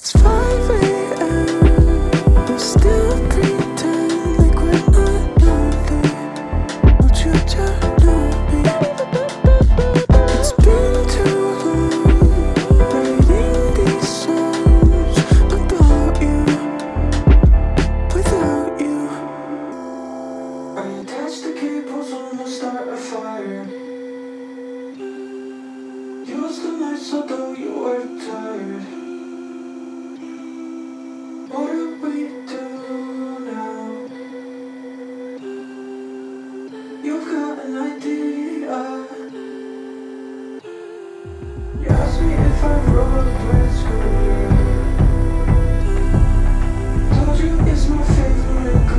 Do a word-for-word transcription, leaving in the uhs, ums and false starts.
It's five a m. We still pretend like we're not lonely. Won't you just know me? It's been too long writing these songs about you, without you. I attached the cables on the start a fire. Used the nights although you were tired. What do we do now? You've got an idea. You asked me if I wrote with scooter. Told you it's my favorite.